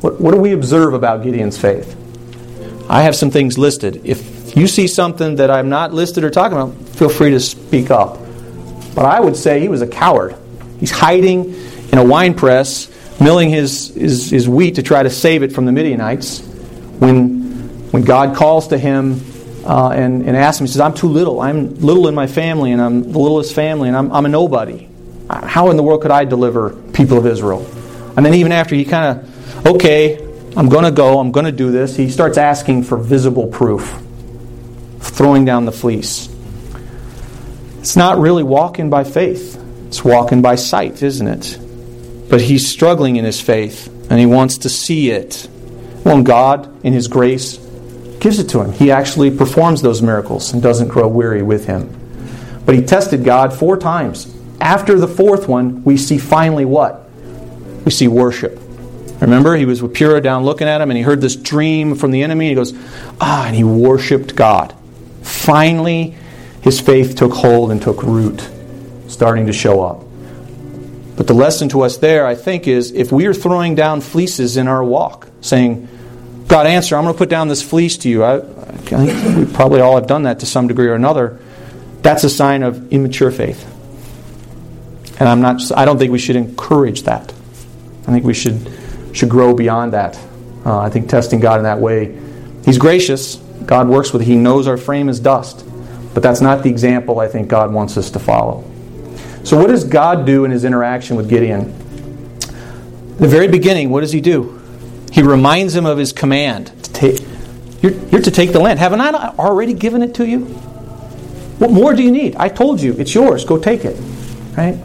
What, what do we observe about Gideon's faith? I have some things listed. If you see something that I'm not listed or talking about, feel free to speak up. But I would say he was a coward. He's hiding in a wine press, milling his, his, his wheat to try to save it from the Midianites. When, when God calls to him uh, and, and asks him, he says, I'm too little. I'm little in my family, and I'm the littlest family, and I'm, I'm a nobody. How in the world could I deliver people of Israel? And then even after he kind of, okay, I'm going to go, I'm going to do this, he starts asking for visible proof, throwing down the fleece. It's not really walking by faith. It's walking by sight, isn't it? But he's struggling in his faith, and he wants to see it. Well, God, in His grace, gives it to him. He actually performs those miracles and doesn't grow weary with him. But he tested God four times. After the fourth one, we see finally what? We see worship. Remember, he was with Purah down looking at him, and he heard this dream from the enemy, and he goes, ah, and he worshipped God. Finally, his faith took hold and took root, starting to show up. But the lesson to us there, I think, is if we are throwing down fleeces in our walk, saying, God, answer, I'm going to put down this fleece to you. I, I think we probably all have done that to some degree or another. That's a sign of immature faith. And I'm not. I don't think we should encourage that. I think we should should grow beyond that. Uh, I think testing God in that way, He's gracious. God works with it. He knows our frame is dust. But that's not the example I think God wants us to follow. So what does God do in His interaction with Gideon? At the very beginning, what does He do? He reminds him of His command. To take, you're, you're to take the land. Haven't I already given it to you? What more do you need? I told you, it's yours. Go take it. Right?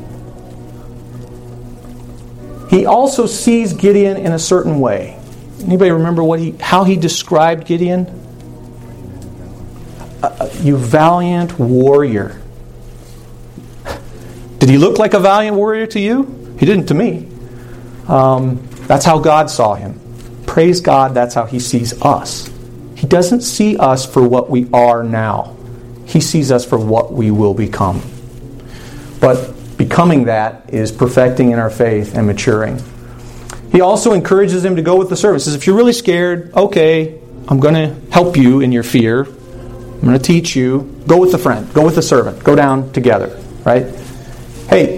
He also sees Gideon in a certain way. Anybody remember what he, how he described Gideon? Uh, you valiant warrior. Did he look like a valiant warrior to you? He didn't to me. Um, that's how God saw him. Praise God, that's how He sees us. He doesn't see us for what we are now. He sees us for what we will become. But becoming that is perfecting in our faith and maturing. He also encourages him to go with the servant. He says, if you're really scared, okay, I'm going to help you in your fear. I'm going to teach you. Go with the friend. Go with the servant. Go down together. Right? Hey,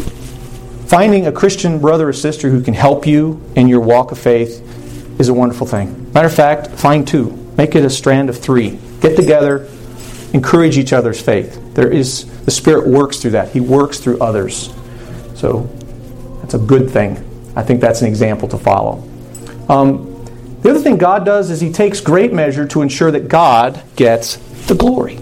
finding a Christian brother or sister who can help you in your walk of faith is a wonderful thing. Matter of fact, find two. Make it a strand of three. Get together. Encourage each other's faith. There is the Spirit works through that. He works through others. So that's a good thing. I think that's an example to follow. Um, the other thing God does is He takes great measure to ensure that God gets the glory.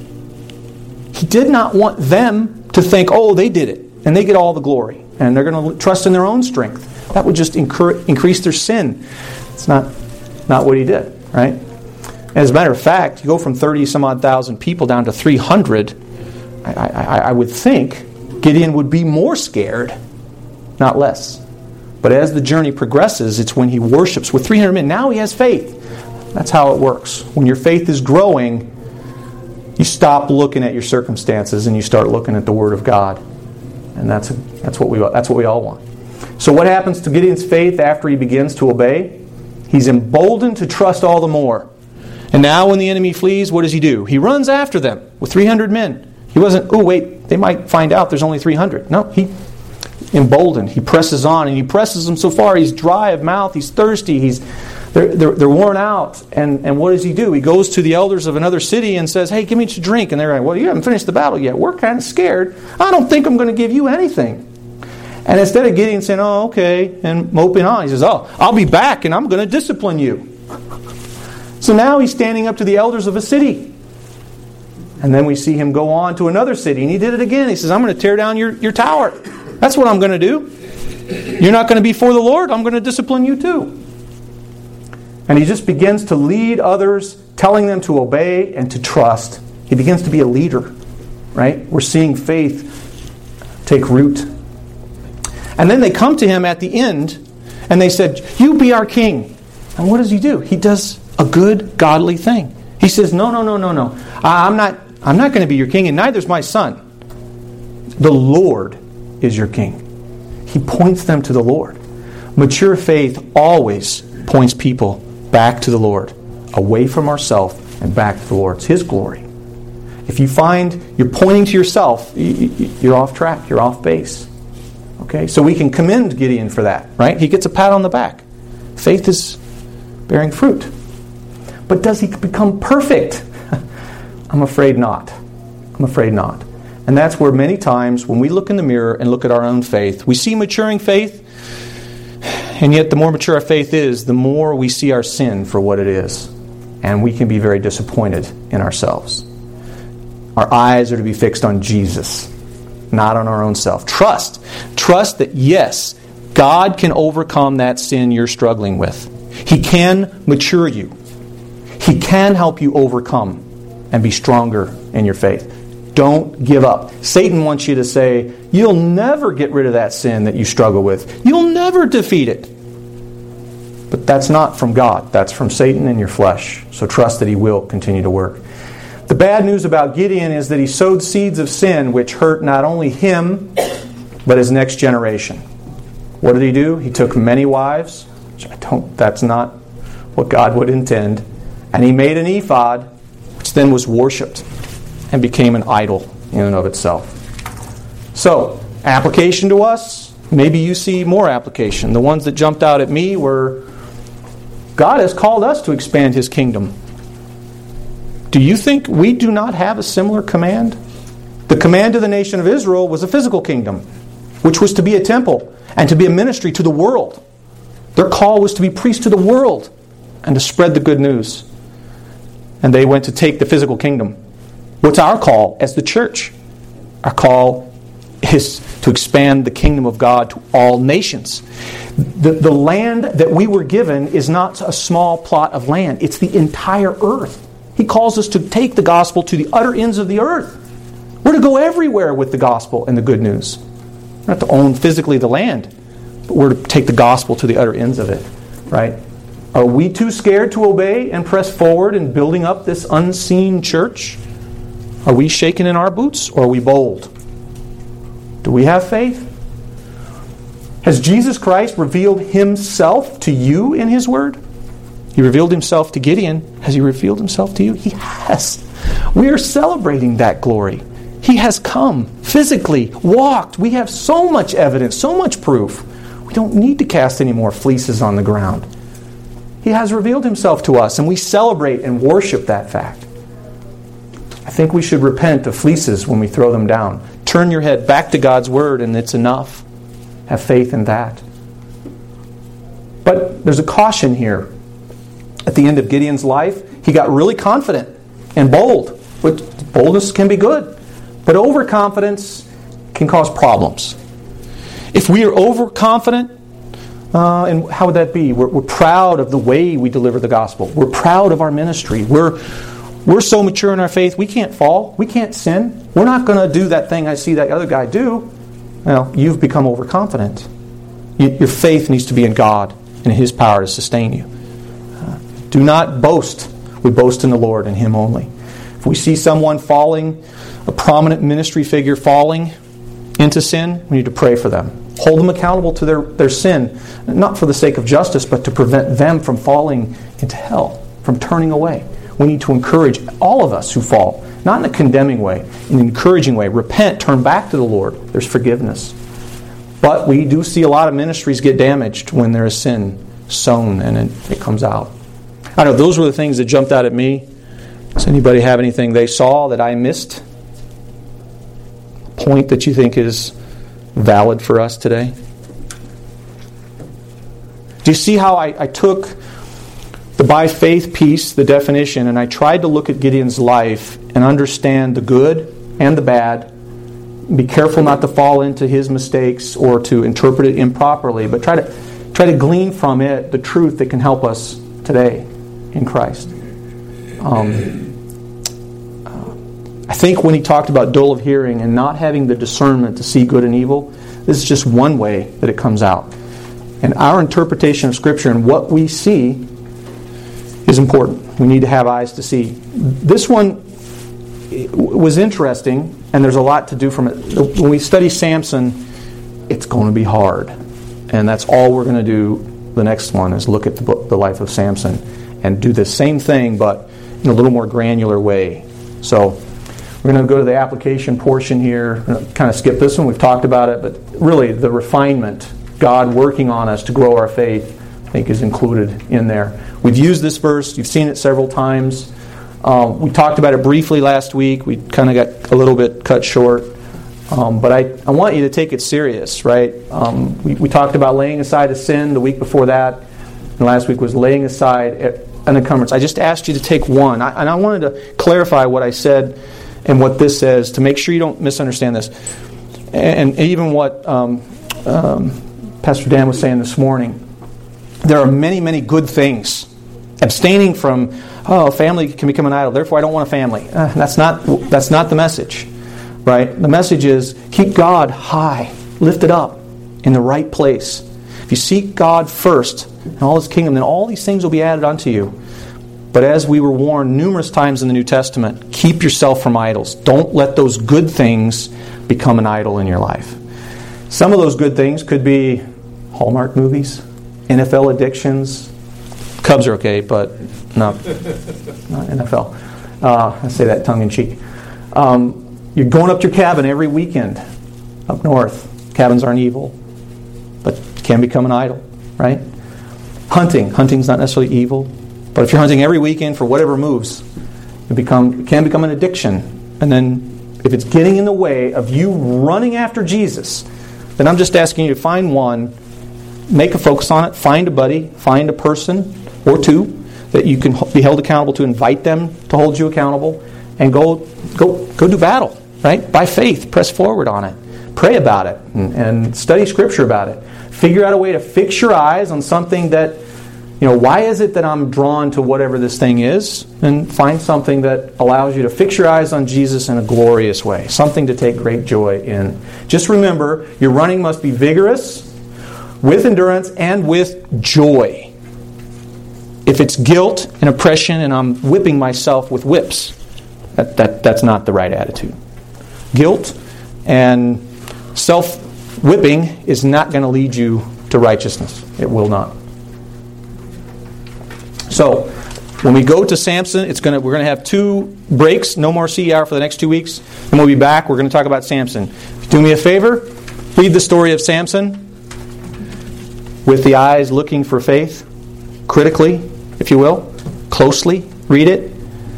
He did not want them to think, oh, they did it, and they get all the glory, and they're going to trust in their own strength. That would just incur, increase their sin. It's not, not what He did, right? As a matter of fact, you go from thirty some odd thousand people down to three hundred. I, I, I would think Gideon would be more scared, not less. But as the journey progresses, it's when he worships with three hundred men. Now he has faith. That's how it works. When your faith is growing, you stop looking at your circumstances and you start looking at the Word of God. And that's that's what we that's what we all want. So what happens to Gideon's faith after he begins to obey? He's emboldened to trust all the more. And now when the enemy flees, what does he do? He runs after them with three hundred men. He wasn't, oh wait, they might find out there's only three hundred. No, he emboldened. He presses on, and he presses them so far. He's dry of mouth. He's thirsty. He's they're, they're, they're worn out. And, and what does he do? He goes to the elders of another city and says, hey, give me a drink. And they're like, well, you haven't finished the battle yet. We're kind of scared. I don't think I'm going to give you anything. And instead of Gideon saying, oh, okay, and moping on, he says, oh, I'll be back, and I'm going to discipline you. So now he's standing up to the elders of a city. And then we see him go on to another city, and he did it again. He says, I'm going to tear down your, your tower. That's what I'm going to do. You're not going to be for the Lord. I'm going to discipline you too. And he just begins to lead others, telling them to obey and to trust. He begins to be a leader, right? We're seeing faith take root. And then they come to him at the end, and they said, you be our king. And what does he do? He does a good, godly thing. He says, no, no, no, no, no. I'm not, I'm not going to be your king, and neither is my son. The Lord is your king. He points them to the Lord. Mature faith always points people back to the Lord, away from ourselves and back to the Lord. It's His glory. If you find you're pointing to yourself, you're off track, you're off base. Okay, so we can commend Gideon for that, right? He gets a pat on the back. Faith is bearing fruit. But does he become perfect? I'm afraid not. I'm afraid not. And that's where many times when we look in the mirror and look at our own faith, we see maturing faith, and yet the more mature our faith is, the more we see our sin for what it is. And we can be very disappointed in ourselves. Our eyes are to be fixed on Jesus, not on our own self. Trust. Trust that, yes, God can overcome that sin you're struggling with. He can mature you. He can help you overcome and be stronger in your faith. Don't give up. Satan wants you to say, you'll never get rid of that sin that you struggle with. You'll never defeat it. But that's not from God. That's from Satan and your flesh. So trust that He will continue to work. The bad news about Gideon is that he sowed seeds of sin which hurt not only him, but his next generation. What did he do? He took many wives. Which I don't, that's not what God would intend. And he made an ephod, which then was worshipped and became an idol in and of itself. So, application to us, maybe you see more application. The ones that jumped out at me were, God has called us to expand His kingdom. Do you think we do not have a similar command? The command to the nation of Israel was a physical kingdom, which was to be a temple and to be a ministry to the world. Their call was to be priests to the world and to spread the good news. And they went to take the physical kingdom. What's our call as the church? Our call is to expand the kingdom of God to all nations. The, the land that we were given is not a small plot of land. It's the entire earth. He calls us to take the gospel to the utter ends of the earth. We're to go everywhere with the gospel and the good news. We're not to own physically the land, but we're to take the gospel to the utter ends of it. Right? Are we too scared to obey and press forward in building up this unseen church? Are we shaken in our boots, or are we bold? Do we have faith? Has Jesus Christ revealed Himself to you in His Word? He revealed Himself to Gideon. Has He revealed Himself to you? He has. We are celebrating that glory. He has come, physically, walked. We have so much evidence, so much proof. We don't need to cast any more fleeces on the ground. He has revealed Himself to us, and we celebrate and worship that fact. I think we should repent of fleeces when we throw them down. Turn your head back to God's Word, and it's enough. Have faith in that. But there's a caution here. At the end of Gideon's life, he got really confident and bold. Which boldness can be good, but overconfidence can cause problems. If we are overconfident, uh, and how would that be? We're, we're proud of the way we deliver the gospel. We're proud of our ministry. We're we're so mature in our faith, we can't fall. We can't sin. We're not going to do that thing I see that other guy do. Well, you've become overconfident. You, your faith needs to be in God and in His power to sustain you. Uh, do not boast. We boast in the Lord and Him only. If we see someone falling, a prominent ministry figure falling into sin, we need to pray for them. Hold them accountable to their, their sin, not for the sake of justice, but to prevent them from falling into hell, from turning away. We need to encourage all of us who fall, not in a condemning way, in an encouraging way. Repent, turn back to the Lord. There's forgiveness. But we do see a lot of ministries get damaged when there is sin sown and it, it comes out. I don't know, those were the things that jumped out at me. Does anybody have anything they saw that I missed? A point that you think is valid for us today? Do you see how I, I took the by faith piece, the definition, and I tried to look at Gideon's life and understand the good and the bad. Be careful not to fall into his mistakes or to interpret it improperly, but try to try to glean from it the truth that can help us today in Christ. Um, uh, I think when he talked about dull of hearing and not having the discernment to see good and evil, this is just one way that it comes out. And our interpretation of Scripture and what we see is important. We need to have eyes to see. This one was interesting, and there's a lot to do from it. When we study Samson, it's going to be hard. And that's all we're going to do the next one is look at the, book, the life of Samson and do the same thing, but in a little more granular way. So we're going to go to the application portion here. Kind of skip this one. We've talked about it, but really the refinement, God working on us to grow our faith, I think is included in there. We've used this verse. You've seen it several times. Um, we talked about it briefly last week. We kind of got a little bit cut short. Um, but I, I want you to take it serious, right? Um, we, we talked about laying aside a sin the week before that. And last week was laying aside an encumbrance. I just asked you to take one. I, and I wanted to clarify what I said and what this says to make sure you don't misunderstand this. And, and even what um, um, Pastor Dan was saying this morning. There are many, many good things. Abstaining from, oh, family can become an idol, therefore I don't want a family. Uh, that's not that's not the message. Right? The message is keep God high, lifted up in the right place. If you seek God first and all His kingdom, then all these things will be added unto you. But as we were warned numerous times in the New Testament, keep yourself from idols. Don't let those good things become an idol in your life. Some of those good things could be Hallmark movies, N F L addictions. Cubs are okay, but not, not N F L. Uh, I say that tongue in cheek. Um, You're going up to your cabin every weekend up north. Cabins aren't evil, but can become an idol, right? Hunting. Hunting's not necessarily evil, but if you're hunting every weekend for whatever moves, it, become, it can become an addiction. And then if it's getting in the way of you running after Jesus, then I'm just asking you to find one, make a focus on it, find a buddy, find a person or two that you can be held accountable to, invite them to hold you accountable, and go go go do battle, right? By faith, press forward on it. Pray about it and, and study Scripture about it. Figure out a way to fix your eyes on something that, you know, why is it that I'm drawn to whatever this thing is? And find something that allows you to fix your eyes on Jesus in a glorious way. Something to take great joy in. Just remember, your running must be vigorous, with endurance, and with joy. If it's guilt and oppression and I'm whipping myself with whips, That, that that's not the right attitude. Guilt and self-whipping is not going to lead you to righteousness. It will not. So, when we go to Samson, it's going to we're going to have two breaks. No more C E R for the next two weeks. And we'll be back. We're going to talk about Samson. Do me a favor. Read the story of Samson with the eyes looking for faith, critically, if you will, closely. Read it.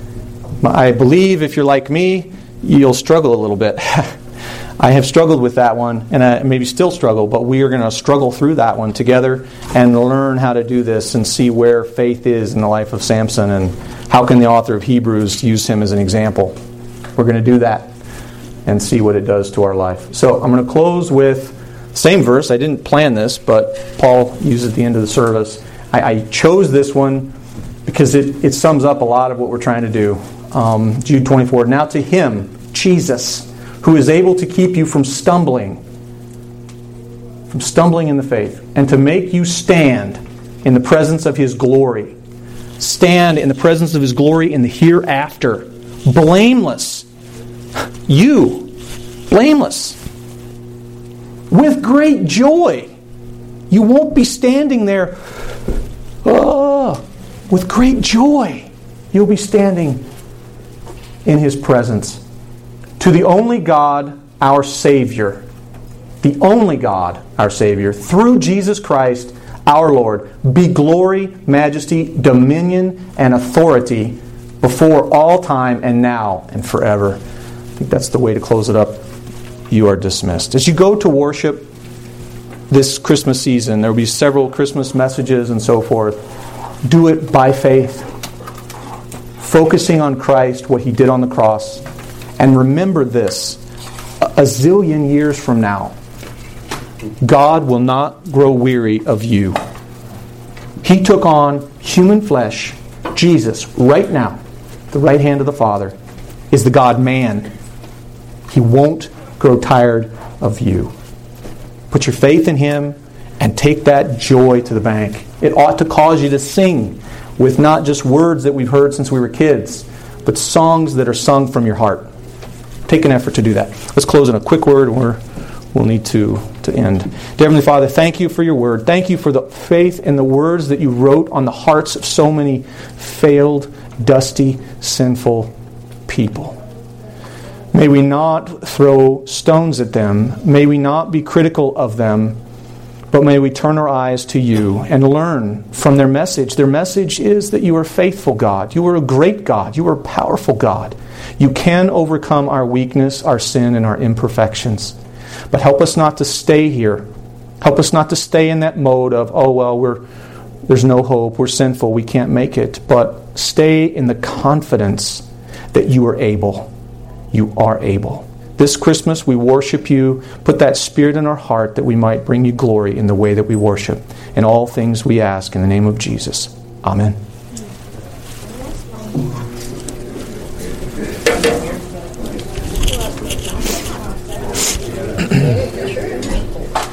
I believe if you're like me, you'll struggle a little bit. I have struggled with that one, and I maybe still struggle, but we are going to struggle through that one together and learn how to do this and see where faith is in the life of Samson and how can the author of Hebrews use him as an example. We're going to do that and see what it does to our life. So I'm going to close with the same verse. I didn't plan this, but Paul used it at the end of the service. I, I chose this one because it, it sums up a lot of what we're trying to do. Um, Jude twenty-four, now to Him, Jesus, who is able to keep you from stumbling, from stumbling in the faith, and to make you stand in the presence of His glory. Stand in the presence of His glory in the hereafter. Blameless. You, blameless. With great joy. You won't be standing there, oh, with great joy. You'll be standing in His presence. To the only God, our Savior, the only God, our Savior, through Jesus Christ, our Lord, be glory, majesty, dominion, and authority before all time and now and forever. I think that's the way to close it up. You are dismissed. As you go to worship this Christmas season, there will be several Christmas messages and so forth. Do it by faith, focusing on Christ, what He did on the cross. And remember this, a zillion years from now, God will not grow weary of you. He took on human flesh. Jesus, right now, the right hand of the Father, is the God-man. He won't grow tired of you. Put your faith in Him and take that joy to the bank. It ought to cause you to sing with not just words that we've heard since we were kids, but songs that are sung from your heart. Take an effort to do that. Let's close in a quick word, and we're, we'll need to to end. Dear Heavenly Father, thank you for your word. Thank you for the faith and the words that you wrote on the hearts of so many failed, dusty, sinful people. May we not throw stones at them. May we not be critical of them. But may we turn our eyes to you and learn from their message. Their message is that you are faithful God. You are a great God. You are a powerful God. You can overcome our weakness, our sin, and our imperfections. But help us not to stay here. Help us not to stay in that mode of, oh, well, we're there's no hope, we're sinful, we can't make it. But stay in the confidence that you are able. You are able. This Christmas, we worship you. Put that Spirit in our heart that we might bring you glory in the way that we worship. In all things we ask in the name of Jesus. Amen.